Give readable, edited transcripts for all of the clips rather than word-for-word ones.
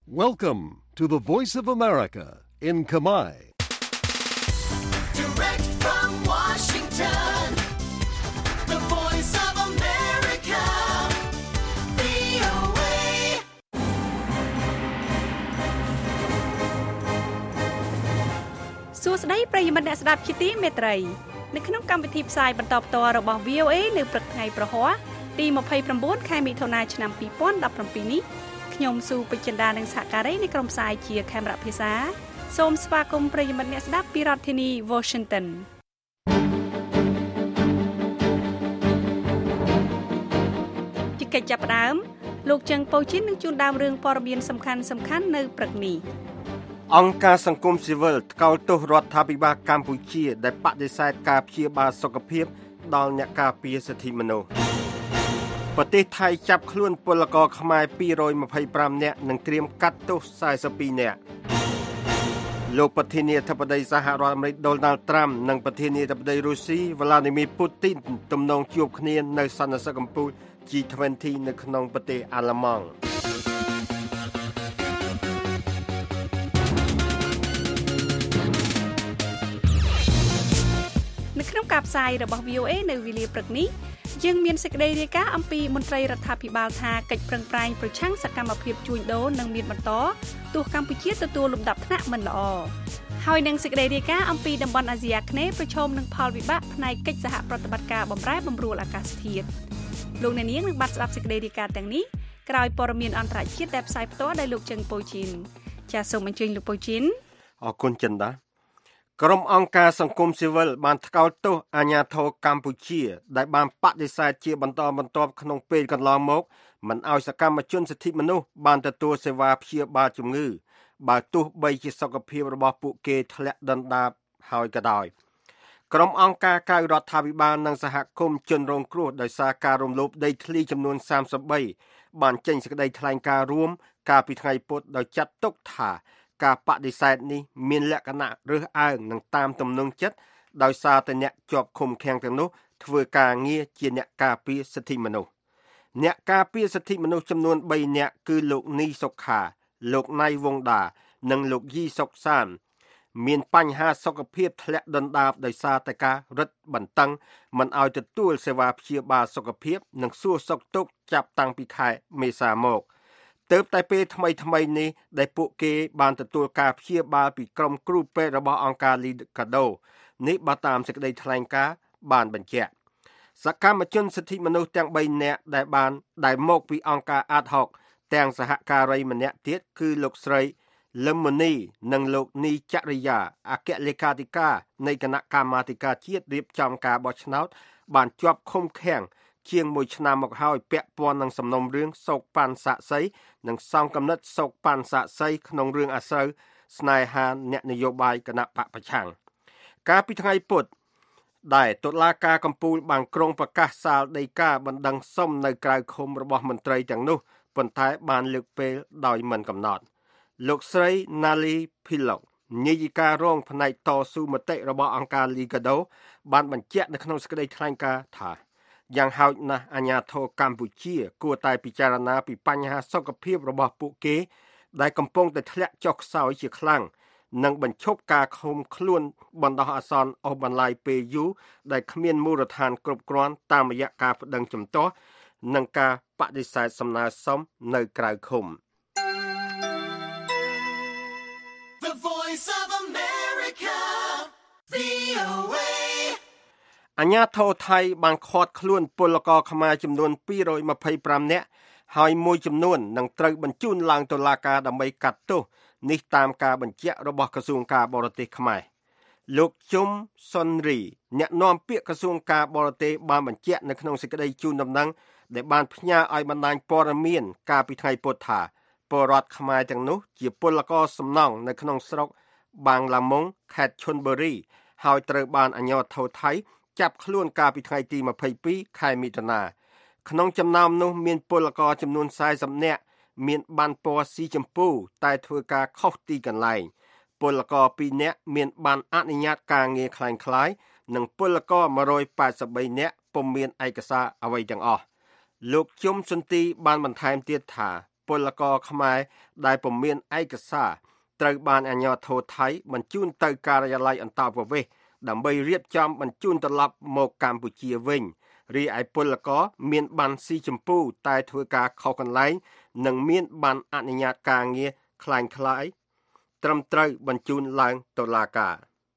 Welcome to the Voice of America in Khmer. Direct from Washington, the Voice of America, VOA. សួស្តីប្រិយមិត្តអ្នកស្ដាប់ជាទីមេត្រីនៅក្នុងកម្មវិធីផ្សាយបន្តផ្ទាល់របស់ VOA នៅព្រឹកថ្ងៃប្រហ័សទី29ខែមិថុនាឆ្នាំ2017នេះខ្ញុំស៊ូពេជ្ជចិន្តានិងសហការីនៃក្រុមផ្សាយជាខេមរៈភាសាសូមស្វាគមន៍ប្រិយមិត្តអ្នកស្ដាប់ពីរដ្ឋធានី Washington ជាកិច្ចចាប់ផ្ដើមលោកជើងប៉ូជីននឹងជួនដើមរឿងព័ត៌មានសំខាន់ៗនៅព្រឹកនេះអង្គការសង្គមស៊ីវិលថ្កោលទោសរដ្ឋាភិបាលកម្ពុជាដែលបដិសេធការព្យាបាលសុខភាពដល់អ្នកការពារសិទ្ធិមនុស្សប្រទេសថៃចាប់ខ្លួនពលករខ្មែរ225នាក់និងត្រៀមកាត់ទោស42នាក់លោកប្រធានាធិបតីសហរដ្ឋអាមេរិក Donald Trump និងប្រធានាធិបតីរុស្ស៊ី Vladimir Putin ទំនងជួបគ្នានៅសន្និសីទកំពូល G20 នៅក្នុងប្រទេសអាល្លឺម៉ង់នៅក្នុងការផ្សាយរបស់ VOA នៅវេលាព្រឹកនេះយើងមានសេចក្តីរាយការណ៍អំពីមន្ត្រីរដ្ឋាភិបាលថាកិច្ចប្រឹងប្រែងប្រឆាំងសកម្មភាពជួញដូរនឹងមានបន្តទោះកម្ពុជាទទួលលំដាប់ថ្នាក់មិនល្អហើយនឹងសេចក្តីរាយការណ៍អំពីតំបន់អាស៊ីអាគ្នេយ៍ប្រឈមនឹងផលវិបាកផ្នែកកិច្ចសហប្រតិបត្តិការបម្រែបម្រួលអាកាសធាតុលោកអ្នកនាងនឹងបានស្ដាប់សេចក្តីរាយការណ៍ទាំងនេះក្រោយព័ត៌មានអន្តរជាតិដែលផ្សាយផ្ទាល់ដោយលោកជើងប៉ូជីនចាសសូមអញ្ជើញលោកប៉ូជីនអរគុណចិន្តាក្រុមអង្គការសង្គមស៊ីវិលបានថ្កោលទោសអាជ្ញាធរកម្ពុជាដែលបានបដិសេធជាបន្តបន្ទាប់ក្នុងពេលកន្លងមកមិនឲ្យសកម្មជនសិទ្ធិមនុស្សបានទទួលសេវាព្យាបាលជំងឺបើទោះបីជាសុខភាពរបស់ពួកគេធ្លាក់ដុនដាបហើយក៏ដោយក្រុមអង្គការក្រៅរដ្ឋាភិបាលនិងសហគមន៍ជនរងគ្រោះដោយសារការរំលោភដីធ្លីចំនួន33បានចេញសេចក្តីថ្លែងការណ៍រួមកាលពីថ្ងៃពុធដោយចាត់ទុកថាការបដិសេធនេះមានលក្ខណៈរើសអើងនិងតាមទំនឹងចិត្តដោយសារតែអ្នកជាប់ឃុំឃាំងទាំងនោះធ្វើការងារជាអ្នកការពារសិទ្ធិមនុស្សអ្នកការពារសិទ្ធិមនុស្សចំនួន3នាក់គឺលោកនីសុខាលោកណៃវងដានិងលោកយីសុកសានមានបញ្ហាសុខភាពធ្លាក់ដុនដាបដោយសារតែការរឹតបន្តឹងមិនឲ្យទទួលសេវាព្យាបាលសុខភាពនិងសួរសុខទុក្ខចាប់តាំងពីខែមេសាមកទើបតែពេលថ្មីនេះដែលពួកគេបានទទួលការព្យាបាលពីក្រុមគ្រូពេទ្យរបស់អង្គការ Liga do នេះបើតាមសេចក្តីថ្លែងការណ៍បានបញ្ជាក់សកម្មជនសិទ្ធិមនុស្សទាំង3នាក់ដែលមកពីអង្គការ Ad hoc ទាំងសហការីម្នាក់ទៀតគឺលោកស្រីលឹមមនីនិងលោកនីចរិយាអគ្គលេខាធិការនៃគណៈកម្មាធិការជាតិរៀបចំការបោះឆ្នោតបានជាប់ឃុំឃាំងជាង1ឆ្នាំមកហើយពាក់ព័ន្ធនឹងសំណុំរឿងសោកប៉ាន់សាក់សីនិងសង្កត់សោកប៉ាន់សាក់សីក្នុងរឿងអាស្រូវស្នេហាអ្នកនយោបាយគណៈបកប្រឆាំងកាលពីថ្ងៃពុធដែលតុលាការកំពូលបានក្រុងប្រកាសសាលដីកាបណ្ដឹងសុំនៅក្រៅឃុំរបស់មន្ត្រីទាំងនោះប៉ុន្តែបានលើកពេលដោយមិនកំណត់លោកស្រី Nali Philok នាយិការរងផ្នែកតស៊ូមតិរបស់អង្គការ Liga do បានបញ្ជាក់នៅក្នុងសេចក្តីថ្លែងការណ៍ថាយ៉ាងហោចណាស់អាជ្ញាធរកម្ពុជាគួរតែពិចារណាពីបញ្ហាសុខភាពរបស់ពួកគេដែលកំពុងតែធ្លាក់ចុះខ្សោយជាខ្លាំងនិងបញ្ឈប់ការឃុំខ្លួនបណ្ដោះអាសន្នអូសបន្លាយពេលយូរដែលគ្មានមូលដ្ឋានគ្រប់គ្រាន់តាមរយៈការប្តឹងជំទាស់និងការបដិសេធសំណើសុំនៅក្រៅឃុំ The Voice of America, VOA. អាជ្ញាធរថៃបានឃាត់ខ្លួនពលករខ្មែរចំនួន225នាក់ហើយមួយចំនួននឹងត្រូវបញ្ជូនឡើងតុលាការដើម្បីកាត់ទោសនេះតាមការបញ្ជាក់របស់ក្រសួងការបរទេសខ្មែរលោកជុំសុនរីអ្នកនាំពាក្យក្រសួងការបរទេសបានបញ្ជាក់នៅក្នុងសេចក្តីជូនដំណឹងដែលបានផ្ញើឲ្យបណ្ដាញព័ត៌មានកាលពីថ្ងៃពុធថាពលរដ្ឋខ្មែរទាំងនោះជាពលករសំណង់នៅក្នុងស្រុកបាងឡាមុងខេត្តឈុនបូរីហើយត្រូវបានអាជ្ញាធរថៃចាប់ខ្លួនកាលពីថ្ងៃទី22ខែមិថុនាក្នុងចំណោមនោះមានពលករចំនួន40នាក់មានប័ណ្ណពណ៌ស៊ីជម្ពូតែធ្វើការខុសទីកន្លែងពលករ2នាក់មានប័ណ្ណអនុញ្ញាតការងារคล้ายៗនិងពលករ183នាក់ពុំមានឯកសារអ្វីទាំងអស់លោកជុំសុនទីបានបន្ថែមទៀតថាពលករខ្មែរដែលពុំមានឯកសារត្រូវបានអាជ្ញាធរថៃបញ្ជូនទៅការិយាល័យអន្តរប្រវេសន៍ដើម្បីរៀបចំបញ្ជូនត្រឡប់មកកម្ពុជាវិញរីឯពលករមានប័ណ្ណស៊ីចម្ពូតែធ្វើការខុសកន្លែងនិងមានប័ណ្ណអនុញ្ញាតការងារคล้ายៗត្រឹមត្រូវបញ្ជូនឡើងតុលាការ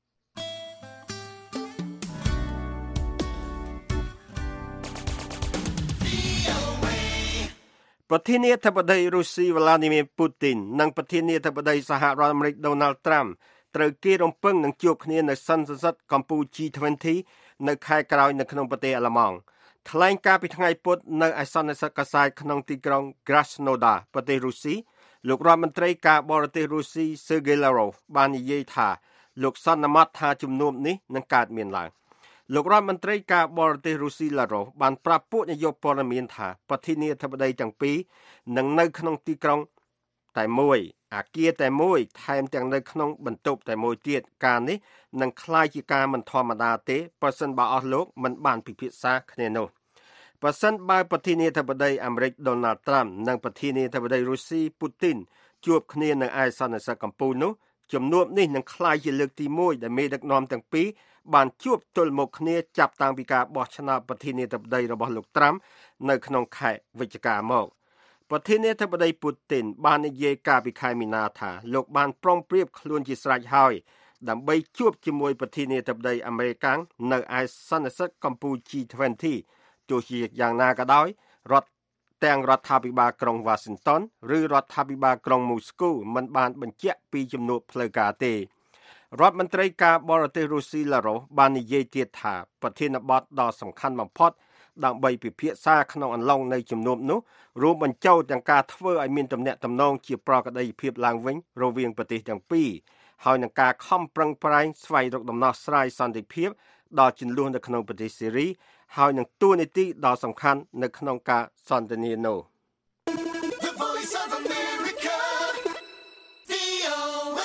ប្រធានាធិបតីរុស្ស៊ី Vladimir Putin និងប្រធានាធិបតីសហរដ្ឋអាមេរិក Donald Trump ត្រូវគេរំពឹងនឹងជួបគ្នានៅសន្និសីទកម្ពុជា G20 នៅខែក្រោយនៅក្នុងប្រទេសអាល្លឺម៉ង់ថ្លែងការពីថ្ងៃពុធនៅឯសន្និសីទកាសែតក្នុងទីក្រុង Krasnodar ប្រទេសរុស្ស៊ីលោករដ្ឋមន្ត្រីការបរទេសរុស្ស៊ី Sergei Lavrov បាននិយាយថាលោកសន្មតថាជំនុំនេះនឹងកើតមានឡើងលោករដ្ឋមន្ត្រីការបរទេសរុស្ស៊ី Lavrov បានប្រាប់ពួកនាយកព័ត៌មានថាប្រធានាធិបតីទាំងពីរនឹងនៅក្នុងទីក្រុងតែមួយអគារតែមួយថែមទាំងនៅក្នុងបន្ទប់តែមួយទៀតការនេះនឹងคล้ายជាការមិនធម្មតាទេប្រសិនបើអស់លោកមិនបានពិភាក្សាគ្នានោះប្រសិនបើប្រធានាធិបតីអាមេរិក Donald Trump និងប្រធានាធិបតីរុស្ស៊ី Putin ជួបគ្នានៅឯសន្និសីទកម្ពុជានោះជំនួបនេះនឹងคล้ายជាលើកទី1ដែលមេដឹកនាំទាំងពីរបានជួបទល់មុខគ្នាចាប់តាំងពីការបោះឆ្នោតប្រធានាធិបតីរបស់លោក Trump នៅក្នុងខែវិច្ឆិកាមកប្រធានាធិបតី Putin បាននិយាយកាលពីខែមីនាថាលោកបានប្រុងប្រៀបខ្លួនជាស្រេចហើយដើម្បីជួបជាមួយប្រធានាធិបតីអាមេរិកនៅឯសន្និសីទកម្ពុជា G20 ទោះជាយ៉ាងណាក៏ដោយរដ្ឋាភិបាលក្រុង Washington ឬរដ្ឋាភិបាលក្រុង Moscow មិនបានបញ្ជាក់ពីជំនួបផ្លូវការទេរដ្ឋមន្ត្រីការបរទេសរុស្ស៊ី Lavrov បាននិយាយទៀតថាប្រធានបទដ៏សំខាន់បំផុតដើម្បីពិភាក្សាក្នុងអន្លង់នៃជំនួបនោះរួមបញ្ចូលទាំងការធ្វើឲ្យមានទំនាក់ទំនងជាប្រក្រតីភាពឡើងវិញរវាងប្រទេសទាំងពីរហើយនឹងការខំប្រឹងប្រែងស្វែងរកដំណោះស្រាយសន្តិភាពដល់ជម្លោះនៅក្នុងប្រទេសសេរីហើយនឹងតួនាទីដ៏សំខាន់នៅក្នុងការសន្ទនានោះ The Voice of America, VOA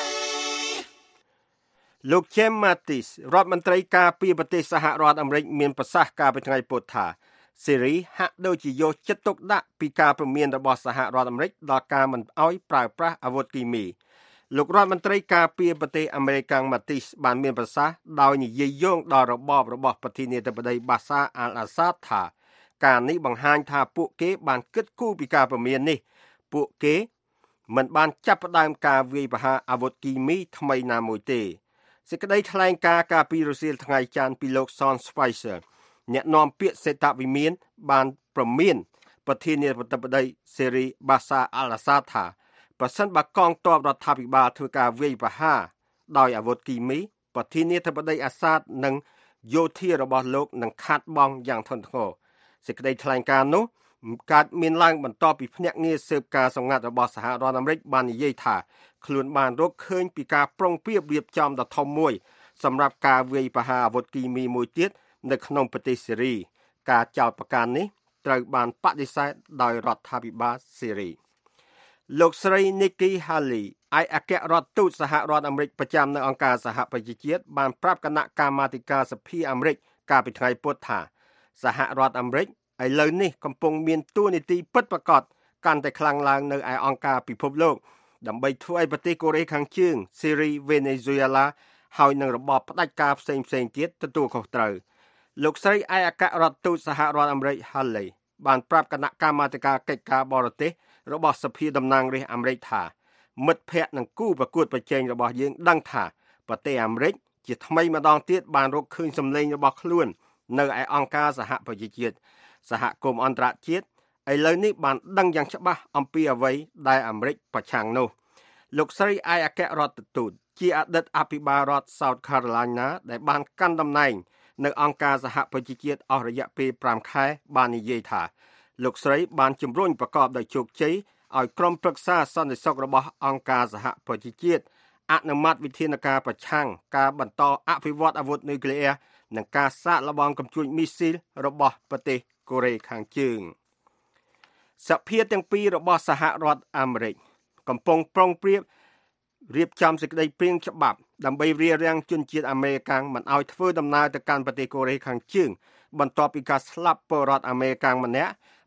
លោក James Mattis រដ្ឋមន្ត្រីការពារប្រទេសសហរដ្ឋអាមេរិកមានប្រសាសន៍កាលពីថ្ងៃពុធថាសេរីហាក់ដូចជាយកចិត្តទុកដាក់ពីការព្រមានរបស់សហរដ្ឋអាមេរិកដល់ការមិនអោយប្រើប្រាស់អាវុធគីមីលោករដ្ឋមន្ត្រីការពារប្រទេសអាមេរិក Mattis បានមានប្រសាសន៍ដោយនិយាយយោងដល់របបរបស់ប្រធានាធិបតី Bashar al-Assad ថាការនេះបង្ហាញថាពួកគេបានគិតគូរពីការព្រមាននេះពួកគេមិនបានចាប់ផ្ដើមការវាយប្រហារអាវុធគីមីថ្មីណាមួយទេសេចក្តីថ្លែងការណ៍កាលពីរសៀលថ្ងៃច័ន្ទពីលោក Sean Spicer អ្នកនាំពាក្យសេតវិមានបានប្រមានប្រធានាធិបតីសេរី Bashar al-Assad ថាប្រសិនបើកងទ័ពរដ្ឋាភិបាលធ្វើការវាយប្រហារដោយអាវុធគីមីប្រធានាធិបតីអាសាតនិងយោធារបស់លោកនឹងខាត់បងយ៉ាងធ្ងន់ធ្ងរសេចក្តីថ្លែងការណ៍នោះកើតមានឡើងបន្ទាប់ពីភ្នាក់ងារស៊ើបការសម្ងាត់របស់សហរដ្ឋអាមេរិកបាននិយាយថាខ្លួនបានរកឃើញពីការប្រុងប្រៀបរៀបចំដ៏ធំមួយសម្រាប់ការវាយប្រហារអាវុធគីមីមួយទៀតនៅក្នុងប្រទេសសេរីការចោទប្រកាន់នេះត្រូវបានបដិសេធដោយរដ្ឋាភិបាលសេរីលោកស្រី Nikki Haley ឯកអគ្គរដ្ឋទូតសហរដ្ឋអាមេរិកប្រចាំនៅអង្គការសហប្រជាជាតិបានប្រាប់គណៈកម្មាធិការសភាអាមេរិកកាលពីថ្ងៃពុធថាសហរដ្ឋអាមេរិកឥឡូវនេះកំពុងមានតួនាទីពិតប្រាកដកាន់តែខ្លាំងឡើងនៅឯអង្គការពិភពលោកដើម្បីធ្វើឲ្យប្រទេសកូរ៉េខាងជើងសេរីវេណេស៊ុយអេឡាហើយនឹងរបបផ្ដាច់ការផ្សេងៗទៀតទទួលខុសត្រូវលោកស្រីឯកអគ្គរដ្ឋទូតសហរដ្ឋអាមេរិក Haley បានប្រាប់គណៈកម្មាធិការកិច្ចការបរទេសរបស់សភាតំណាងរាស្ត្រអាមេរិកថាមិត្តភ័ក្តិនិងគូប្រកួតប្រជែងរបស់យើងដឹងថាប្រទេសអាមេរិកជាថ្មីម្ដងទៀតបានរកឃើញសម្លេងរបស់ខ្លួននៅឯអង្គការសហប្រជាជាតិសហគមន៍អន្តរជាតិឥឡូវនេះបានដឹងយ៉ាងច្បាស់អំពីអ្វីដែលអាមេរិកប្រឆាំងនោះលោកស្រីឯកអគ្គរដ្ឋទូតជាអតីតអភិបាលរដ្ឋ South Carolina ដែលបានកាន់តំណែងនៅអង្គការសហប្រជាជាតិអស់រយៈពេល5ខែបាននិយាយថាលោកស្រីបានជំរុញប្រកបដោយជោគជ័យឲ្យក្រុមប្រឹក្សាសន្តិសុខរបស់អង្គការសហប្រជាជាតិអនុម័តវិធានការប្រឆាំងការបន្តអភិវឌ្ឍអាវុធនុយក្លេអ៊ែរនិងការសាកល្បងកំជួញមីស៊ីលរបស់ប្រទេសកូរ៉េខាងជើងសភាទាំងពីររបស់សហរដ្ឋអាមេរិកកំពុងប្រុងប្រៀបរៀបចំសេចក្តីព្រាងច្បាប់ដើម្បីរារាំងជនជាតិអាមេរិកមិនឲ្យធ្វើដំណើរទៅកាន់ប្រទេសកូរ៉េខាងជើងបន្ទាប់ពីការស្លាប់ពលរដ្ឋអាមេរិកម្នាក់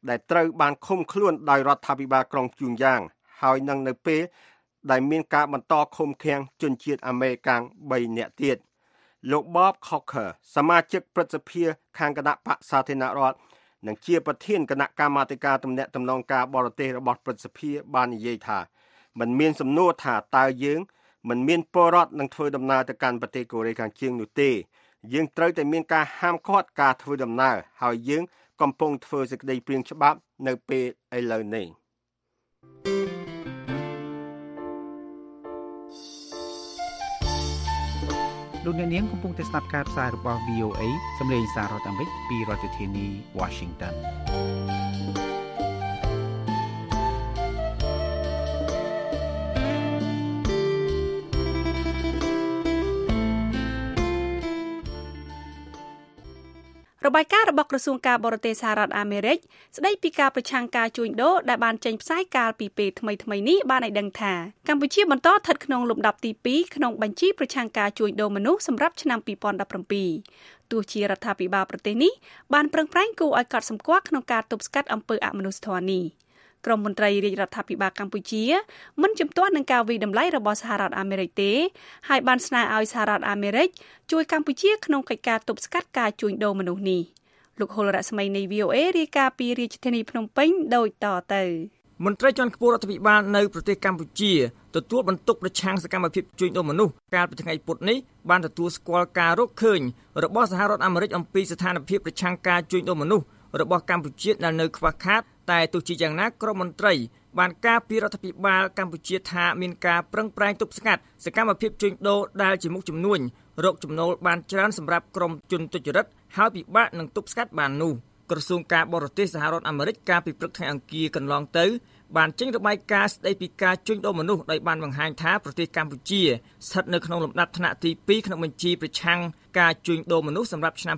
ដែលត្រូវបានឃុំខ្លួនដោយរដ្ឋាភិបាលក្រុងជូនយ៉ាងហើយនឹងនៅពេលដែលមានការបន្តឃុំឃាំងជនជាតិអាមេរិកាំង3នាក់ទៀតលោក Bob Corker សមាជិកព្រឹទ្ធសភាខាងគណៈបក្សសាធារណរដ្ឋនិងជាប្រធានគណៈកម្មាធិការទំនាក់ទំនងការបរទេសរបស់ព្រឹទ្ធសភាបាននិយាយថាมันមានសំណួរថាតើយើងមិនមានពលរដ្ឋនឹងធ្វើដំណើរទៅកាន់ប្រទេសកូរ៉េខាងជើងនោះទេយើងត្រូវតែមានការហាមឃាត់ការធ្វើដំណើរហើយយើងកំពុងធ្វើសេចក្តីព្រាងច្បាប់នៅពេលឥឡូវនេះលោកអ្នកនាងកំពុងតែស្ដាប់ការផ្សាយរបស់ VOA សម្លេងសាររដ្ឋអាមេរិកពីរដ្ឋធានី Washington របាយការណ៍របស់ក្រសួងការបរទេសសហរដ្ឋអាមេរិកស្ដីពីការប្រឆាំងការជួញដូរដែលបានចេញផ្សាយកាលពីពេលថ្មីៗនេះបានឲ្យដឹងថាកម្ពុជាបន្តស្ថិតក្នុងលំដាប់ទី2ក្នុងបញ្ជីប្រឆាំងការជួញដូរមនុស្សសម្រាប់ឆ្នាំ2017ទោះជារដ្ឋាភិបាលប្រទេសនេះបានប្រឹងប្រែងគូឲ្យកត់សម្គាល់ក្នុងការទប់ស្កាត់អំពើអមនុស្សធម៌នេះក្រមមន្ត្រីរាជរដ្ឋាភិបាលកម្ពុជាមិនជំទាស់នឹងការវិយតម្លៃរបស់សហរដ្ឋអាមេរិកទេហើយបានស្នើឲ្យសហរដ្ឋអាមេរិកជួយកម្ពុជាក្នុងកិច្ចការទប់ស្កាត់ការជួញដូរមនុស្សនេះលោកហុលរស្មីនៃ VOA រាយការណ៍ពីរាជធានីភ្នំពេញដូចតទៅមន្ត្រីជាន់ខ្ពស់រដ្ឋាភិបាលនៅប្រទេសកម្ពុជាទទួលបន្ទុកប្រឆាំងសកម្មភាពជួញដូរមនុស្សកាលពីថ្ងៃពុធនេះបានទទួលស្គាល់ការរកឃើញរបស់សហរដ្ឋអាមេរិកអំពីស្ថានភាពប្រឆាំងការជួញដូរមនុស្សរបស់កម្ពុជាដែលនៅខ្វះខាតតែទោះជាយ៉ាងណាក្រមមន្ត្រីបានការពីរដ្ឋាភិបាលកម្ពុជាថាមានការប្រឹងប្រែងទប់ស្កាត់សកម្មភាពជួញដូរដែលជាមុខជំនួញរកចំណូលបានច្រើនសម្រាប់ក្រុមជនទុច្ចរិតហើយពិបាកនឹងទប់ស្កាត់បាននោះក្រសួងការបរទេសសហរដ្ឋអាមេរិកកាលពីព្រឹកថ្ងៃអង្គារកន្លងទៅបានចេញរបាយការណ៍ស្ដីពីការជួញដូរមនុស្សដោយបានបង្ហាញថាប្រទេសកម្ពុជាស្ថិតនៅក្នុងលំដាប់ថ្នាក់ទី2ក្នុងបញ្ជីប្រឆាំងការជួញដូរមនុស្សសម្រាប់ឆ្នាំ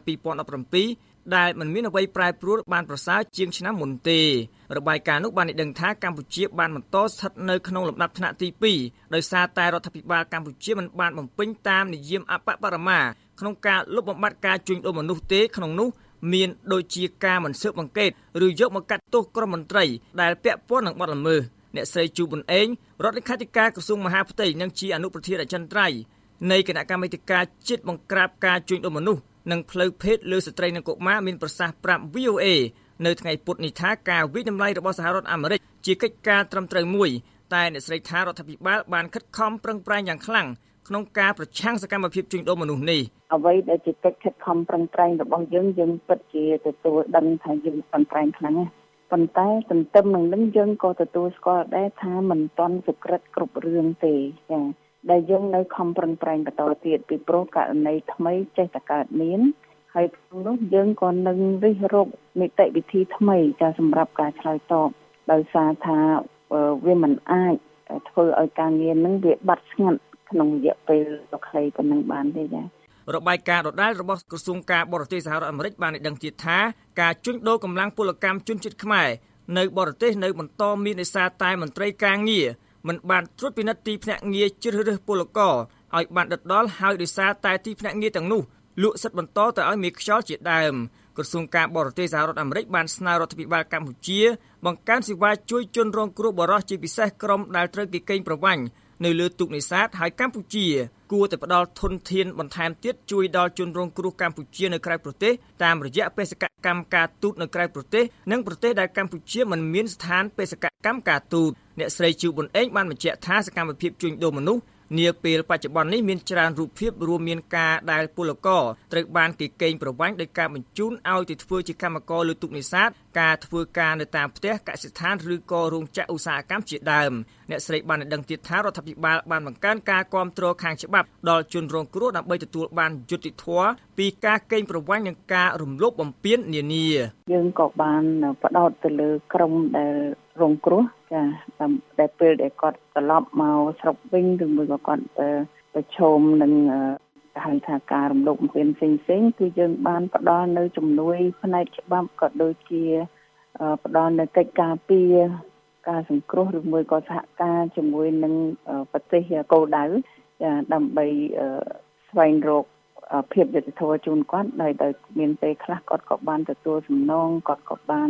2017ដែលមិនមានអ្វីប្រែប្រួលបានប្រសើរជាងឆ្នាំមុនទេរបាយការណ៍នោះបានឲ្យដឹងថាកម្ពុជាបានបន្តស្ថិតនៅក្នុងលំដាប់ថ្នាក់ទី2ដោយសារតែរដ្ឋាភិបាលកម្ពុជាមិនបានបំពេញតាមនិយមអបបរមាក្នុងការលុបបំបាត់ការជួញដូរមនុស្សទេក្នុងនោះមានដូចជាការមិនស៊ើបអង្កេតឬយកមកកាត់ទោសក្រុមមន្ត្រីដែលពាក់ព័ន្ធនឹងបទល្មើសអ្នកស្រីជូប៊ុនអេងរដ្ឋលេខាធិការក្រសួងមហាផ្ទៃនិងជាអនុប្រធានអចិន្ត្រៃយ៍នៃគណៈកម្មាធិការជាតិបង្ក្រាបការជួញដូរមនុស្សនិងផ្លូវភេទលើស្ត្រីនិងកុមារមានប្រសាសន៍ប្រាប់ VOA នៅថ្ងៃពុធនេះថាការវិនិច្ឆ័យរបស់សហរដ្ឋអាមេរិកជាកិច្ចការត្រឹមត្រូវមួយតែអ្នកស្រីថារដ្ឋាភិបាលបានខិតខំប្រឹងប្រែងយ៉ាងខ្លាំងក្នុងការប្រឆាំងសកម្មភាពជួញដូរមនុស្សនេះអ្វីដែលជាកិច្ចខិតខំប្រឹងប្រែងរបស់យើងពិតជាទទួលដឹងថាយើងប្រឹងប្រែងខ្លាំងណាស់ប៉ុន្តែទន្ទឹមនឹងយើងក៏ទទួលស្គាល់ដែរថាមិនទាន់សុក្រិតគ្រប់រឿងទេចា៎ដែលយើងនៅខំប្រឹងប្រែងបន្តទៀតពីព្រោះករណីថ្មីចេះតែកើតមានហើយក្នុងនោះយើងក៏នឹងរិះរកនីតិវិធីថ្មីចាសម្រាប់ការឆ្លើយតបដោយសារថាវាមិនអាចធ្វើឲ្យការងារនឹងវាបាត់ស្ងាត់ក្នុងរយៈពេលដ៏ខ្លីប៉ុណ្ណឹងបានទេចារបាយការណ៍ដដែលរបស់ក្រសួងការបរទេសសហរដ្ឋអាមេរិកបានឲ្យដឹងទៀតថាការជួញដូរកម្លាំងពលកម្មជនជាតិខ្មែរនៅបរទេសនៅបន្តមានដោយសារតែមន្ត្រីការងារមិនបានត្រួតពិនិត្យទីភ្នាក់ងារជ្រើសរើសពលករឲ្យបានដិតដល់ហើយដោយសារតែទីភ្នាក់ងារទាំងនោះលក់សិទ្ធិបន្តទៅឲ្យមេខ្យល់ជាដើមក្រសួងការបរទេសសហរដ្ឋអាមេរិកបានស្នើរដ្ឋាភិបាលកម្ពុជាបង្កើនសេវាជួយជនរងគ្រោះបរិសុទ្ធជាពិសេសក្រុមដែលត្រូវគេកេងប្រវ័ញ្ចនៅលើទូកនេសាទហើយកម្ពុជាគួរតែផ្ដល់ធនធានបន្ថែមទៀតជួយដល់ជនរងគ្រោះកម្ពុជានៅក្រៅប្រទេសតាមរយៈបេសកកម្មការទូតនៅក្រៅប្រទេសនិងប្រទេសដែលកម្ពុជាមិនមានស្ថានបេសកកម្មការទូតអ្នកស្រីជូប៊ុនអេងបានបញ្ជាក់ថាសកម្មភាពជួញដូរមនុស្សនាពេលបច្ចុប្បន្ននេះមានច្រើនរូបភាពរួមមានការដែលពលករត្រូវបានគេកេងប្រវ័ញ្ចដោយការបញ្ជូនឲ្យទៅធ្វើជាកម្មករលើទូកនេសាទការធ្វើការនៅតាមផ្ទះកសិដ្ឋានឬក៏រោងចក្រឧស្សាហកម្មជាដើមអ្នកស្រីបានដឹងទៀតថារដ្ឋាភិបាលបានបង្កើនការគាំទ្រខាងច្បាប់ដល់ជនរងគ្រោះដើម្បីទទួលបានយុត្តិធម៌ពីការកេងប្រវ័ញ្ចនិងការរំលោភបំពាននានាយើងក៏បានផ្ដោតទៅលើក្រុមដែលរងគ្រោះចាតែពេលដែលគាត់ត្រឡប់មកស្រុកវិញឬមួយក៏គាត់ប្រឈមនឹងហៅថាការរំលោភបំពានផ្សេងៗគឺយើងបានផ្ដល់នៅជំនួយផ្នែកច្បាប់ក៏ដូចជាផ្ដល់នៅកិច្ចការពារការសង្គ្រោះឬមួយក៏សហការជាមួយនឹងប្រទេសគោលដៅដើម្បីស្វែងរកភាពយុត្តិធម៌ជូនគាត់ដោយមានពេលខ្លះគាត់ក៏បានទទួលសំណងគាត់ក៏បាន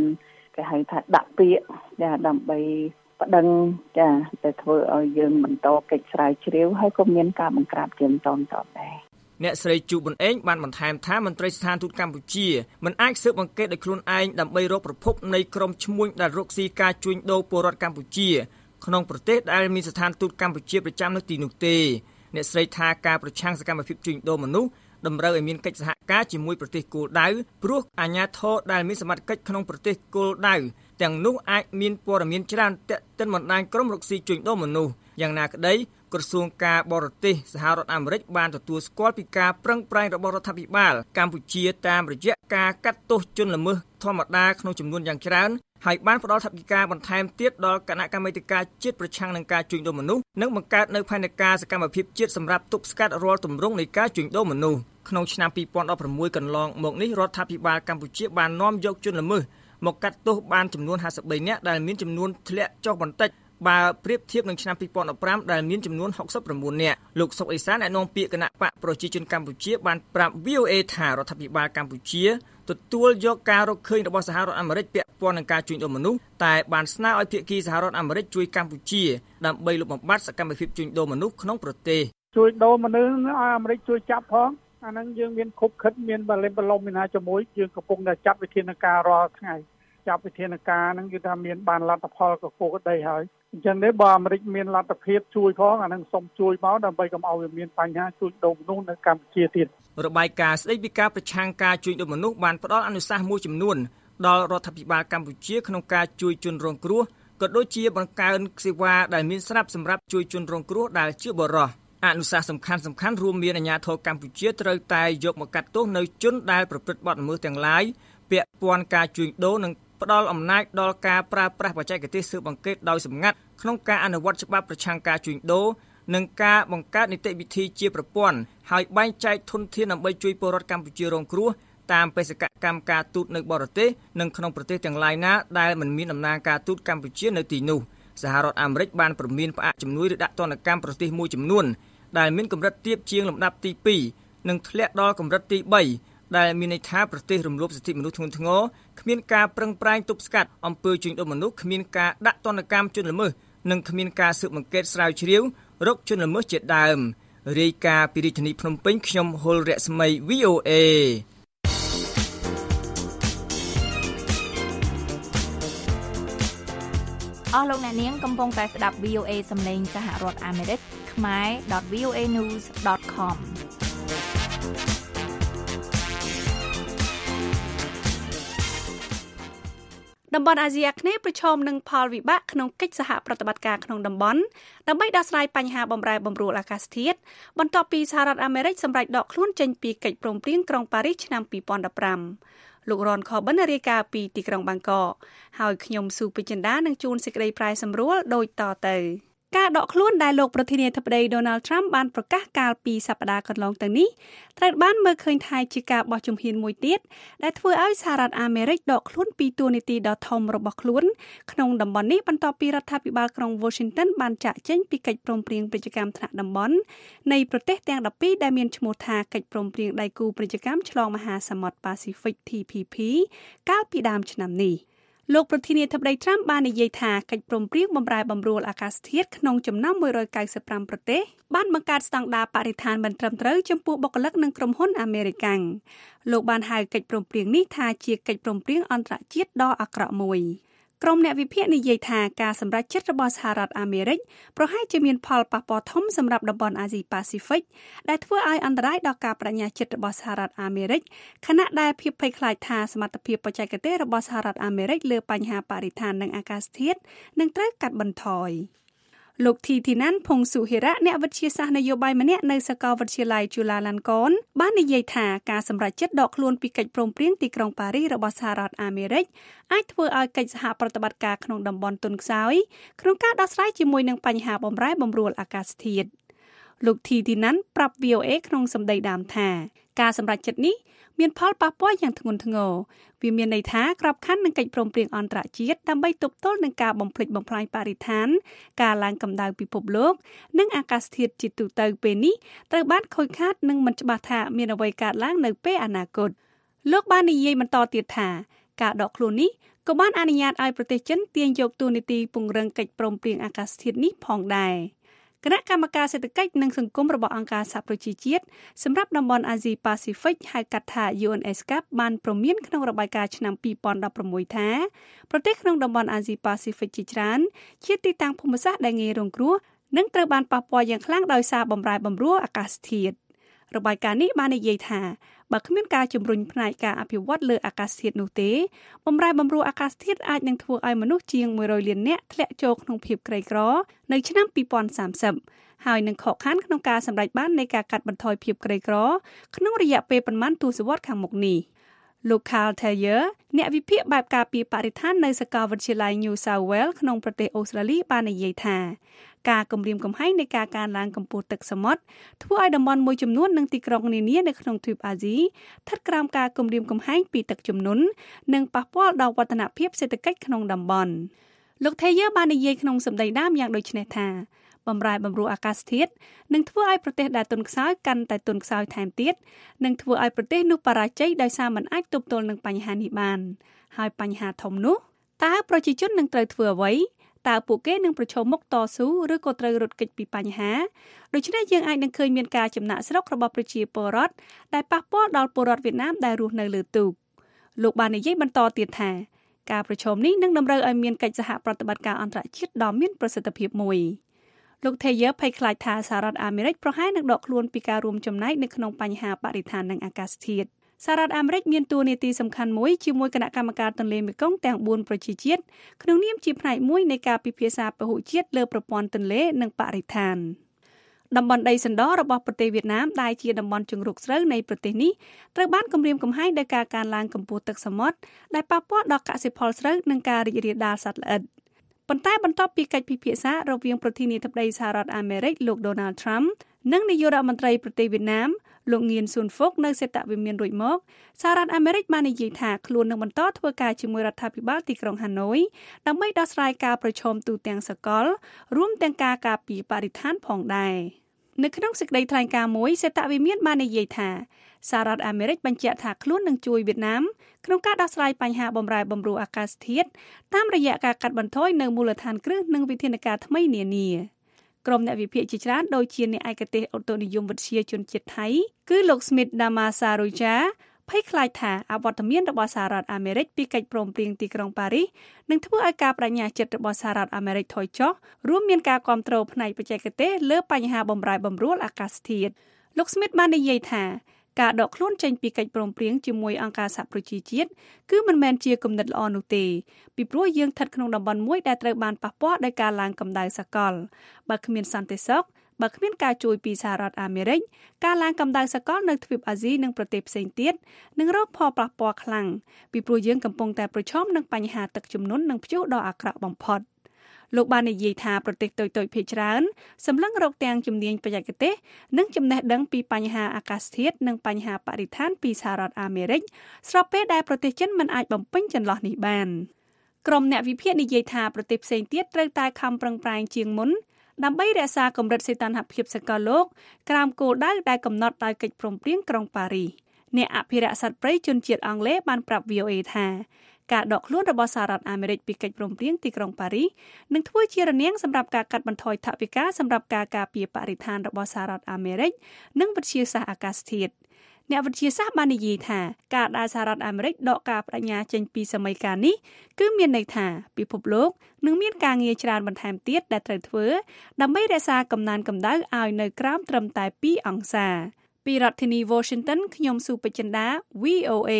គេហៅថាដាក់ពាក្យចាដើម្បីប្តឹងចាតែធ្វើឲ្យយើងបន្តកិច្ចស្រាវជ្រាវហើយក៏មានការបង្ក្រាបជាបន្តដែរអ្នកស្រីជូប៊ុនអេងបានបន្ថែមថាមន្ត្រីស្ថានទូតកម្ពុជាមិនអាចស៊ើបអង្កេតដោយខ្លួនឯងដើម្បីរកប្រភពនៃក្រុមឈ្មួញដែលរកស៊ីការជួញដូរពលរដ្ឋកម្ពុជាក្នុងប្រទេសដែលមានស្ថានទូតកម្ពុជាប្រចាំនៅទីនោះទេអ្នកស្រីថាការប្រឆាំងសកម្មភាពជួញដូរមនុស្សតម្រូវឲ្យមានកិច្ចសហការជាមួយប្រទេសគោលដៅព្រោះអាជ្ញាធរដែលមានសមត្ថកិច្ចក្នុងប្រទេសគោលដៅទាំងនោះអាចមានព័ត៌មានច្រើនទាក់ទិនបណ្ដាញក្រុមរកស៊ីជួញដូរមនុស្សយ៉ាងណាក្តីក្រសួងការបរទេសសហរដ្ឋអាមេរិកបានទទួលស្គាល់ពីការប្រឹងប្រែងរបស់រដ្ឋាភិបាលកម្ពុជាតាមរយៈការកាត់ទោសជនល្មើសធម្មតាក្នុងចំនួនយ៉ាងច្រើនហើយបានផ្ដល់ថវិកាបន្ថែមទៀតដល់គណៈកម្មាធិការជាតិប្រឆាំងនឹងការជួញដូរមនុស្សនិងបង្កើតនូវផែនការសកម្មភាពជាតិសម្រាប់ទប់ស្កាត់រាល់ទម្រង់នៃការជួញដូរមនុស្សក្នុងឆ្នាំ2016កន្លងមកនេះរដ្ឋាភិបាលកម្ពុជាបាននាំយកជនល្មើសមកកាត់ទោសបានចំនួន53នាក់ដែលមានចំនួនធ្លាក់ចុះបន្តិចបើប្រៀបធៀបនឹងឆ្នាំ2015ដែលមានចំនួន69នាក់លោកសុកអេសានអ្នកនាំពាក្យគណៈបកប្រជាជនកម្ពុជាបានប្រាប់ VOA ថារដ្ឋាភិបាលកម្ពុជាទទួលយកការរកឃើញរបស់សហរដ្ឋអាមេរិកពាក់ព័ន្ធនឹងការជួញដូរមនុស្សតែបានស្នើឲ្យភាគីសហរដ្ឋអាមេរិកជួយកម្ពុជាដើម្បីលុបបំបាត់សកម្មភាពជួញដូរមនុស្សក្នុងប្រទេសជួយដូរមនុស្សឲ្យអាមេរិកជួយចាប់ផងអាហ្នឹងយើងមានខុបខិតមានបលំមានណាជាមួយយើងកំពុងតែចាត់វិធានការរាល់ថ្ងៃចាប់វិធានការហ្នឹងគឺថាមានបានលទ្ធផលកកក្តីហើយអញ្ចឹងនេះបើអាមេរិកមានលទ្ធភាពជួយផងអាហ្នឹងសូមជួយមកដើម្បីកុំឲ្យវាមានបញ្ហាជួញដូរមនុស្សនៅកម្ពុជាទៀតរបាយការណ៍ស្តីពីការប្រឆាំងការជួញដូរមនុស្សបានផ្ដល់អនុសាសន៍មួយចំនួនដល់រដ្ឋាភិបាលកម្ពុជាក្នុងការជួយជនរងគ្រោះក៏ដូចជាបង្កើនសេវាដែលមានស្រាប់សម្រាប់ជួយជនរងគ្រោះដែលជាបុរសអនុសាសន៍សំខាន់រួមមានអាជ្ញាធរកម្ពុជាត្រូវតែយកមកកាត់ទោសនៅជនដែលប្រព្រឹត្តបទល្មើសទាំងឡាយពាក់ព័ន្ធការជួញដូរនិងផ្ដល់អំណាចដល់ការប្រើប្រាស់បច្ចេកទេសស៊ើបអង្កេតដោយសម្ងាត់ក្នុងការអនុវត្តច្បាប់ប្រឆាំងការជួញដូរនិងការបង្កើតនីតិវិធីជាប្រព័ន្ធហើយបែងចែកធនធានដើម្បីជួយពលរដ្ឋកម្ពុជារងគ្រោះតាមបេសកកម្មការទូតនៅបរទេសនិងក្នុងប្រទេសទាំងឡាយណាដែលមិនមានដំណើរការទូតកម្ពុជានៅទីនោះសហរដ្ឋអាមេរិកបានព្រមានផ្អាកជំនួយឬដាក់ទណ្ឌកម្មប្រទេសមួយចំនួនដែលមានកម្រិតទាបជាងលំដាប់ទី2និងធ្លាក់ដល់កម្រិតទី3ដែលមានន័យថាប្រទេសរំលោភសិទ្ធិមនុស្សធ្ងន់ធ្ងរគ្មានការប្រឹងប្រែងទប់ស្កាត់អំពើជួញដូរមនុស្សគ្មានការដាក់ទណ្ឌកម្មជនល្មើសនិងគ្មានការស៊ើបអង្កេតស្រាវជ្រាវរកជនល្មើសជាដើមរាយការណ៍ពីរាជធានីភ្នំពេញខ្ញុំហុលរស្មី VOA អស់លោកអ្នកនាងកំពុងតែស្ដាប់ VOA សំឡេងសហរដ្ឋអាមេរិកខ្មែរ.voanews.com តំបន់អាស៊ីអាគ្នេយ៍ប្រឈមនឹងផលវិបាកក្នុងកិច្ចសហប្រតិបត្តិការក្នុងតំបន់ដើម្បីដោះស្រាយបញ្ហាបម្រែបម្រួលអាកាសធាតុបន្ទាប់ពីសហរដ្ឋអាមេរិកសម្រេចដកខ្លួនចេញពីកិច្ចព្រមព្រៀងក្រុងប៉ារីសឆ្នាំ2015លោករ៉នខប៊ិនរាយការណ៍ពីទីក្រុងបាងកកហើយខ្ញុំស៊ូពេជ្រចិន្តានឹងជួនសេចក្តីប្រាយសម្រួលដូចតទៅការដកខ្លួនដែលលោកប្រធានាធិបតី Donald Trump បានប្រកាសកាលពីសប្តាហ៍កន្លងទៅនេះត្រូវបានមើលឃើញថាជាការបោះជំហានមួយទៀតដែលធ្វើឲ្យសហរដ្ឋអាមេរិកដកខ្លួនពីតួនាទីដ៏ធំរបស់ខ្លួនក្នុងតំបន់នេះបន្ទាប់ពីរដ្ឋាភិបាលក្រុង Washington បានចាកចេញពីកិច្ចព្រមព្រៀងពាណិជ្ជកម្មថ្នាក់តំបន់នៃប្រទេសទាំង12ដែលមានឈ្មោះថាកិច្ចព្រមព្រៀងដៃគូពាណិជ្ជកម្មឆ្លងមហាសមុទ្រ Pacific TPP កាលពីដើមឆ្នាំនេះលោកប្រធានាធិបតី Trump បាននិយាយថាកិច្ចព្រមព្រៀងបម្រែបម្រួលអាកាសធាតុក្នុងចំណោម195ប្រទេសបានបង្កើតស្តង់ដារបរិស្ថានមិនត្រឹមត្រូវចំពោះបុគ្គលិកនិងក្រុមហ៊ុនអាមេរិកាំងលោកបានហៅកិច្ចព្រមព្រៀងនេះថាជាកិច្ចព្រមព្រៀងអន្តរជាតិដ៏អាក្រក់មួយក្រុមអ្នកវិភាគនិយាយថាការសម្រេចចិត្តរបស់សហរដ្ឋអាមេរិកប្រហែលជាមានផលប៉ះពាល់ធំសម្រាប់តំបន់អាស៊ីប៉ាស៊ីហ្វិកដែលធ្វើឲ្យអន្តរាយដល់ការបដិញ្ញាចិត្តរបស់សហរដ្ឋអាមេរិកខណៈដែលភាពភ័យខ្លាចថាសមត្ថភាពបច្ចេកទេសរបស់សហរដ្ឋអាមេរិកលើបញ្ហាបរិស្ថាននិងអាកាសធាតុនឹងត្រូវកាត់បន្ថយលោកធីទីណានផុងសុហិរៈអ្នកវិទ្យាសាស្ត្រនយោបាយម្នាក់នៅសាកលវិទ្យាល័យជូឡាឡានកនបាននិយាយថាការសម្រេចចិត្តដកខ្លួនពីកិច្ចព្រមព្រៀងទីក្រុងប៉ារីសរបស់សហរដ្ឋអាមេរិកអាចធ្វើឲ្យកិច្ចសហប្រតិបត្តិការក្នុងតំបន់ទន់ខ្សោយក្នុងការដោះស្រាយជាមួយនឹងបញ្ហាបម្រែបម្រួលអាកាសធាតុលោកធីទីណានប្រាប់ VOA ក្នុងសម្ដីដើមថាការសម្រេចចិត្តនេះមានផលប៉ះពាល់យ៉ាងធ្ងន់ធ្ងរវាមានន័យថាក្របខ័ណ្ឌនឹងកិច្ចព្រមព្រៀងអន្តរជាតិដើម្បីទប់ទល់នឹងការបំផ្លិចបំផ្លាញបរិស្ថានការឡើងកម្ដៅពិភពលោកនិងអាកាសធាតុជាទូទៅពេលនេះត្រូវបានខូចខាតនិងមិនច្បាស់ថាមានអ្វីកើតឡើងនៅពេលអនាគតលោកបាននិយាយបន្តទៀតថាការដកខ្លួននេះក៏បានអនុញ្ញាតឲ្យប្រទេសចិនទាញយកតួនាទីពង្រឹងកិច្ចព្រមព្រៀងអាកាសធាតុនេះផងដែរគណៈកម្មការសេដ្ឋកិច្ចនិងសង្គមរបស់អង្គការសហប្រជាជាតិសម្រាប់តំបន់អាស៊ីប៉ាស៊ីហ្វិកហៅកាត់ថា UNESCAP បានព្រមានក្នុងរបាយការណ៍ឆ្នាំ2016ថាប្រទេសក្នុងតំបន់អាស៊ីប៉ាស៊ីហ្វិកជាច្រើនជាទីតាំងភូមិសាស្ត្រដែលងាយរងគ្រោះនិងត្រូវបានប៉ះពាល់យ៉ាងខ្លាំងដោយសារបម្រែបម្រួលអាកាសធាតុរបាយការណ៍នេះបាននិយាយថាបើគ្មានការជំរុញផ្នែកការអភិវឌ្ឍលើអាកាសធាតុនោះទេបម្រែបម្រួលអាកាសធាតុអាចនឹងធ្វើឲ្យមនុស្សជាង100លាននាក់ធ្លាក់ចូលក្នុងភាពក្រីក្រនៅឆ្នាំ2030ហើយនឹងខកខានក្នុងការសម្រេចបាននៃការកាត់បន្ថយភាពក្រីក្រក្នុងរយៈពេលប៉ុន្មានទសវត្សរ៍ខាងមុខនេះលោក Carl Thayer អ្នកវិភាគបែបការពារបរិស្ថាននៅសាកលវិទ្យាល័យ New South Wales ក្នុងប្រទេសអូស្ត្រាលីបាននិយាយថាការគំរាមកំហែងនៃការកើនឡើងកម្ពស់ទឹកសមុទ្រធ្វើឲ្យតំបន់មួយចំនួននិងទីក្រុងនានានៅក្នុងទ្វីបអាស៊ីស្ថិតក្រោមការគំរាមកំហែងពីទឹកជំនន់និងប៉ះពាល់ដល់វឌ្ឍនភាពសេដ្ឋកិច្ចក្នុងតំបន់លោក Thayer បាននិយាយក្នុងសម្ដីដើមយ៉ាងដូចនេះថាបម្រែបម្រួលអាកាសធាតុនឹងធ្វើឲ្យប្រទេសដែលទន់ខ្សោយកាន់តែទន់ខ្សោយថែមទៀតនិងធ្វើឲ្យប្រទេសនោះបរាជ័យដោយសារមិនអាចទប់ទល់នឹងបញ្ហានេះបានហើយបញ្ហាធំនោះតើប្រជាជននឹងត្រូវធ្វើអ្វីតើពួកគេនឹងប្រឈមមុខតស៊ូឬក៏ត្រូវរត់គេចពីបញ្ហាដូច្នេះយើងអាចនឹងឃើញមានការចំណាក់ស្រុករបស់ប្រជាពលរដ្ឋដែលប៉ះពាល់ដល់ពលរដ្ឋវៀតណាមដែលរស់នៅលើទូកលោកបាននិយាយបន្តទៀតថាការប្រឈមនេះនឹងតម្រូវឲ្យមានកិច្ចសហប្រតិបត្តិការអន្តរជាតិដ៏មានប្រសិទ្ធភាពមួយលោក Thayer ភ័យខ្លាចថាសហរដ្ឋអាមេរិកប្រហែលនឹងដកខ្លួនពីការរួមចំណែកនៅក្នុងបញ្ហាបរិស្ថាននិងអាកាសធាតុសហរដ្ឋអាមេរិកមានតួនាទីសំខាន់មួយជាមួយគណៈកម្មការទន្លេមេគង្គទាំង4ប្រជាជាតិក្នុងនាមជាផ្នែកមួយនៃការពិភាក្សាពហុជាតិលើប្រព័ន្ធទន្លេនិងបរិស្ថានតំបន់ដីសណ្ដរបស់ប្រទេសវៀតណាមដែលជាតំបន់ជង្រុកស្រូវនៃប្រទេសនេះត្រូវបានគំរាមកំហែងដោយការកើនឡើងកម្ពស់ទឹកសមុទ្រដែលប៉ះពាល់ដល់កសិផលស្រូវនិងការរីករាលដាលសត្វល្អិតប៉ុន្តែបន្ទាប់ពីកិច្ចពិភាក្សារវាងប្រធានាធិបតីសហរដ្ឋអាមេរិកលោក Donald Trump និងនាយករដ្ឋមន្ត្រីប្រទេសវៀតណាមលោកងៀនស៊ុនហ្វុកនៅសេតវិមានរួចមកសហរដ្ឋអាមេរិកបាននិយាយថាខ្លួននឹងបន្តធ្វើការជាមួយរដ្ឋាភិបាលទីក្រុងហាណូយដើម្បីដោះស្រាយការប្រឈមទូទាំងសកលរួមទាំងការការពារបរិស្ថានផងដែរនៅក្នុងសេចក្តីថ្លែងការណ៍មួយសេតវិមានបាននិយាយថាសហរដ្ឋអាមេរិកបញ្ជាក់ថាខ្លួននឹងជួយវៀតណាមក្នុងការដោះស្រាយបញ្ហាបម្រែបម្រួលអាកាសធាតុតាមរយៈការកាត់បន្ថយនៅមូលដ្ឋានគ្រឹះនិងវិធានការថ្មីនានាក្រុមអ្នកវិភាគជាច្រើនដូចជាអ្នកឯកទេសឧតុនិយមវិទ្យាជនជាតិថៃគឺលោក Smith Damasaroja ភ័យខ្លាចថាអវត្តមានរបស់សហរដ្ឋអាមេរិកពីកិច្ចព្រមព្រៀងទីក្រុងប៉ារីសនឹងធ្វើឲ្យការបដិញ្ញាចិត្តរបស់សហរដ្ឋអាមេរិកថយចុះរួមមានការគាំទ្រផ្នែកបច្ចេកទេសលើបញ្ហាបម្រែបម្រួលអាកាសធាតុលោក Smith បាននិយាយថាការដកខ្លួនចេញពីកិច្ចព្រមព្រៀងជាមួយអង្គការសហប្រជាជាតិគឺមិនមែនជាគំនិតល្អនោះទេពីព្រោះយើងស្ថិតក្នុងតំបន់មួយដែលត្រូវបានប៉ះពាល់ដោយការឡើងកម្ដៅសកលបើគ្មានសន្តិសុខបើគ្មានការជួយពីសហរដ្ឋអាមេរិកការឡើងកម្ដៅសកលនៅទ្វីបអាស៊ីនិងប្រទេសផ្សេងទៀតនឹងរងផលប៉ះពាល់ខ្លាំងពីព្រោះយើងកំពុងតែប្រឈមនឹងបញ្ហាទឹកជំនន់និងព្យុះដ៏អាក្រក់បំផុតលោកបាននិយាយថាប្រទេសតូចៗភាគច្រើនសម្លឹងរកទាំងជំនាញបច្ចេកទេសនិងចំណេះដឹងពីបញ្ហាអាកាសធាតុនិងបញ្ហាបរិស្ថានពីសហរដ្ឋអាមេរិកស្របពេលដែលប្រទេសចិនមិនអាចបំពេញចន្លោះនេះបានក្រុមអ្នកវិភាគនិយាយថាប្រទេសផ្សេងទៀតត្រូវតែខំប្រឹងប្រែងជាងមុនដើម្បីរក្សាកម្រិតសីតុណ្ហភាពសកលលោកក្រោមគោលដៅដែលកំណត់ដោយកិច្ចព្រមព្រៀងក្រុងប៉ារីសអ្នកអភិរក្សសត្វព្រៃជនជាតិអង់គ្លេសបានប្រាប់ VOA ថាការដកខ្លួនរបស់សហរដ្ឋអាមេរិកពីកិច្ចព្រមព្រៀងទីក្រុងប៉ារីសនឹងធ្វើជារនាំងសម្រាប់ការកាត់បន្ថយថវិកាសម្រាប់ការការពារបរិស្ថានរបស់សហរដ្ឋអាមេរិកនិងវិទ្យាសាស្ត្រអាកាសធាតុអ្នកវិទ្យាសាស្ត្របាននិយាយថាការដែលសហរដ្ឋអាមេរិកដកការបដិញ្ញាចេញពីសម័យកាលនេះគឺមានន័យថាពិភពលោកនឹងមានការងារច្រើនបន្ថែមទៀតដែលត្រូវធ្វើដើម្បីរក្សាកំណើនកម្ដៅឲ្យនៅក្រោមត្រឹមតែ2អង្សាពីរដ្ឋធានី Washington ខ្ញុំសុបចិន្តា VOA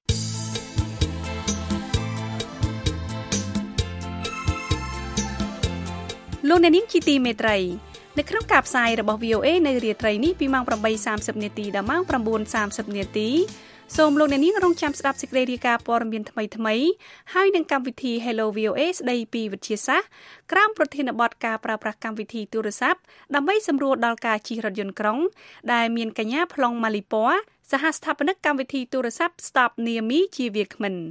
លោកអ្នកនាងជាទីមេត្រីនៅក្នុងការផ្សាយរបស់ VOA នៅរាត្រីនេះពីម៉ោង 8:30 នាទីដល់ម៉ោង 9:30 នាទីសូមលោកអ្នកនាងរងចាំស្ដាប់សេចក្តីរាយការណ៍ព័ត៌មានថ្មីៗហើយនឹងកម្មវិធី Hello VOA ស្ដីពីវិទ្យាសាស្ត្រក្រោមប្រធានបទការប្រើប្រាស់កម្មវិធីទូរស័ព្ទដើម្បីសម្រួលដល់ការជិះរថយន្តក្រុងដែលមានកញ្ញាប្លង់ម៉ាលីពណ៌សហស្ថាបនិកកម្មវិធីទូរស័ព្ទ Stop Near Me ជាវាគ្មិន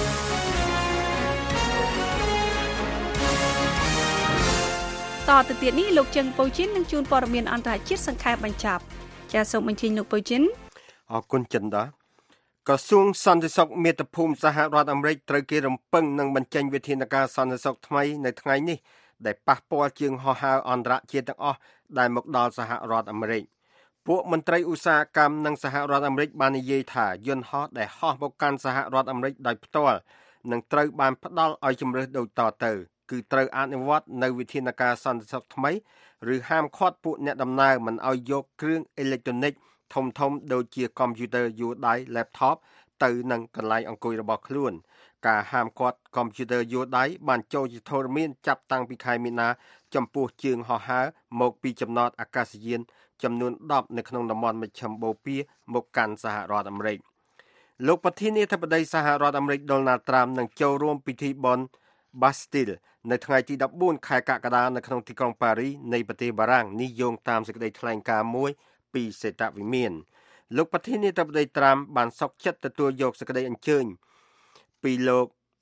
តទៅទៀតនេះលោកជឹងប៉ូជីននឹងជួនព័ត៌មានអន្តរជាតិសង្ខេបបញ្ចប់ចាសសូមអញ្ជើញលោកប៉ូជីនអរគុណចិនដាក្រសួងសន្តិសុខមាតុភូមិសហរដ្ឋអាមេរិកត្រូវគេរំពឹងនឹងបញ្ចេញវិធានការសន្តិសុខថ្មីនៅថ្ងៃនេះដែលប៉ះពាល់ជាងហោះហើរអន្តរជាតិទាំងអស់ដែលមកដល់សហរដ្ឋអាមេរិកពួកមន្ត្រីឧស្សាហកម្មនិងសហរដ្ឋអាមេរិកបាននិយាយថាយន្តហោះដែលហោះមកកាន់សហរដ្ឋអាមេរិកដោយផ្ទាល់នឹងត្រូវបានផ្ដល់ឲ្យជំរើសដូចតទៅគឺត្រូវអនុវត្តនៅវិធានការសន្តិសុខថ្មីឬហាមឃាត់ពួកអ្នកដំណើរមិនឲ្យយកគ្រឿងអេឡិចត្រូនិកធំដូចជាកុំព្យូទ័រយួរដៃ laptop ទៅនឹងកន្លែងអង្គុយរបស់ខ្លួនការហាមឃាត់កុំព្យូទ័រយួរដៃបានចូលជាធរមានចាប់តាំងពីខែមីនាចំពោះជើងហោះហើរមកពីចំណតអាកាសយានចំនួន10នៅក្នុងតំបន់មជ្ឈមបូព៌ាមកកាន់សហរដ្ឋអាមេរិកលោកប្រធានាធិបតីសហរដ្ឋអាមេរិក Donald Trump នឹងចូលរួមពិធីបុណ្យ Bastille នៅថ្ងៃទី14ខែកក្កដានៅក្នុងទីក្រុងប៉ារីសនៃប្រទេសបារាំងនេះយោងតាមសេចក្តីថ្លែងការណ៍មួយពីសេតវិមានលោកប្រធានាធិបតី Trump បានសុកចិត្តទទួលយកសេចក្តីអញ្ជើញពីលោក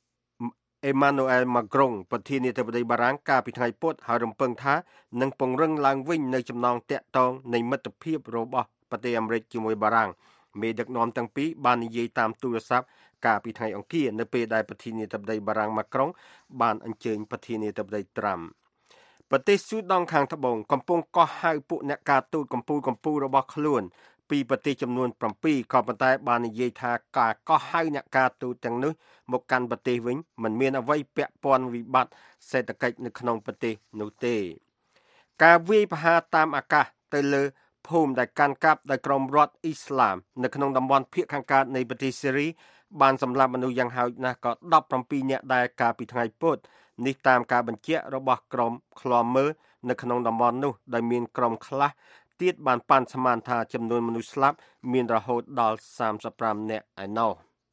Emmanuel Macron ប្រធានាធិបតីបារាំងកាលពីថ្ងៃពុធហើយរំពឹងថានឹងពង្រឹងឡើងវិញនៅចំណងតាក់ទងនៃមិត្តភាពរបស់ប្រទេសអាមេរិកជាមួយបារាំងមេដឹកនាំទាំងពីរបាននិយាយតាមទូរស័ព្ទកាលពីថ្ងៃអង្គារនៅពេលដែលប្រធានាធិបតីបារាំង Macron បានអញ្ជើញប្រធានាធិបតី Trump ប្រទេសស៊ូដង់ខាងត្បូងកំពុងកោះហៅពួកអ្នកការទូតកម្ពុជារបស់ខ្លួនពីប្រទេសចំនួន7ក៏ប៉ុន្តែបាននិយាយថាការកោះហៅអ្នកការទូតទាំងនោះមកកាន់ប្រទេសវិញមិនមានអ្វីពាក់ព័ន្ធវិបត្តិសេដ្ឋកិច្ចនៅក្នុងប្រទេសនោះទេការវាយប្រហារតាមអាកាសទៅលើភូមិដែលកាន់កាប់ដោយក្រុមរដ្ឋអ៊ីស្លាមនៅក្នុងតំបន់ភាគខាងកើតនៃប្រទេសសេរីបានសម្លាប់មនុស្សយ៉ាងហោចណាស់ក៏17នាក់ដែរកាលពីថ្ងៃពុធនេះតាមការបញ្ជាក់របស់ក្រុមឃ្លាំមើលនៅក្នុងតំបន់នោះដែលមានក្រុមខ្លះទៀតបានប៉ាន់ស្មានថាចំនួនមនុស្សស្លាប់មានរហូតដល់35នាក់ឯណោះ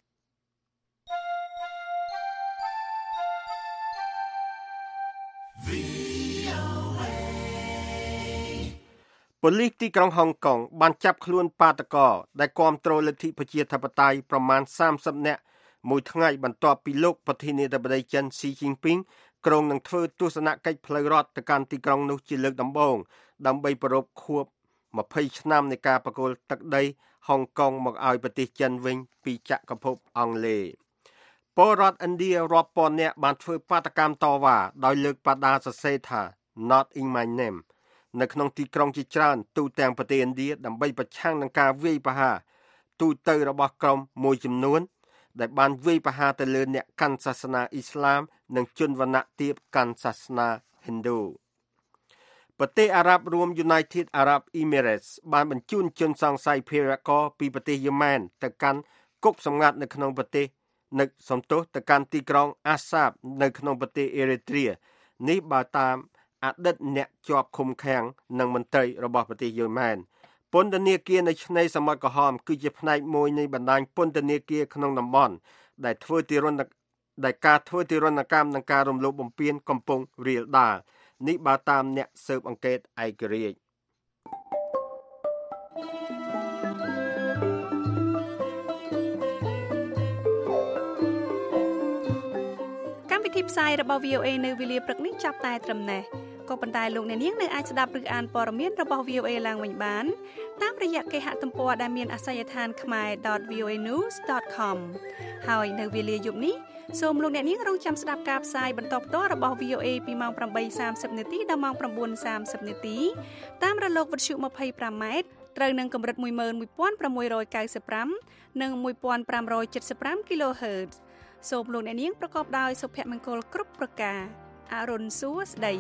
ប៉ូលីសទីក្រុងហុងកុងបានចាប់ខ្លួនបាតកោដែលគាំទ្រលទ្ធិប្រជាធិបតេយ្យប្រមាណ30នាក់មួយថ្ងៃបន្ទាប់ពីលោកប្រធានាធិបតីចិនស៊ីជីនពីងក្រុងនឹងធ្វើទស្សនកិច្ចផ្លូវរដ្ឋទៅកាន់ទីក្រុងនោះជាលើកដំបូងដើម្បីប្រារព្ធខួប20ឆ្នាំនៃការប្រគល់ទឹកដីហុងកុងមកឲ្យប្រទេសចិនវិញពីចក្រភពអង់គ្លេសពលរដ្ឋឥណ្ឌារាប់ពាន់នាក់បានធ្វើបាតកម្មតវ៉ាដោយលើកបដាសរសេរថា Not in my name នៅក្នុងទីក្រុងជាច្រើនទូទាំងប្រទេសឥណ្ឌាដើម្បីប្រឆាំងនឹងការវាយប្រហារទូទៅរបស់ក្រុមមួយចំនួនដែលបានវាយប្រហារទៅលើអ្នកកាន់សាសនាអ៊ីស្លាមនិងជនវណ្ណៈទាបកាន់សាសនាហិណ្ឌូប្រទេសអារ៉ាប់រួម United Arab Emirates បានបញ្ជូនជនសង្ស័យភេរវករពីប្រទេសយេម៉ែនទៅកាន់គុកសម្ងាត់នៅក្នុងប្រទេសទៅកាន់ទីក្រុងអាសាបនៅក្នុងប្រទេសអេរីត្រានេះបើតាមអតីតអ្នកជាប់ឃុំឃាំងនិងមន្ត្រីរបស់ប្រទេសយេម៉ែនពន្ធនាគារនៅឆ្នេរសមុទ្រក្រហមគឺជាផ្នែកមួយនៃបណ្ដាញពន្ធនាគារក្នុងតំបន់ដែលការធ្វើទារុណកម្មនិងការរំលោភបំពានកំពុងរាលដាលនេះបើតាមអ្នកស៊ើបអង្កេតឯករាជ្យកម្មវិធីផ្សាយរបស់ VOA នៅវេលាព្រឹកនេះចាប់តែត្រឹមនេះក៏ប៉ុន្តែលោកអ្នកនាងនៅអាចស្ដាប់ឬអានព័ត៌មានរបស់ VOA ឡើងវិញបានតាមរយៈគេហទំព័រដែលមានអាសយដ្ឋាន khmer.voanews.com ហើយនៅវេលាយប់នេះសូមលោកអ្នកនាងរងចាំស្ដាប់ការផ្សាយបន្តផ្ទាល់របស់ VOA ពីម៉ោង 8:30 នាទីដល់ម៉ោង 9:30 នាទីតាមរលកវិទ្យុ 25 ម៉ែត្រត្រូវនឹងកម្រិត 11695 និង 1575 kHz សូមលោកអ្នកនាងប្រកបដោយសុភមង្គលគ្រប់ប្រការអរុនសួស្ដី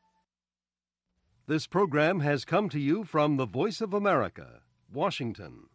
This program has come to you from the Voice of America, Washington.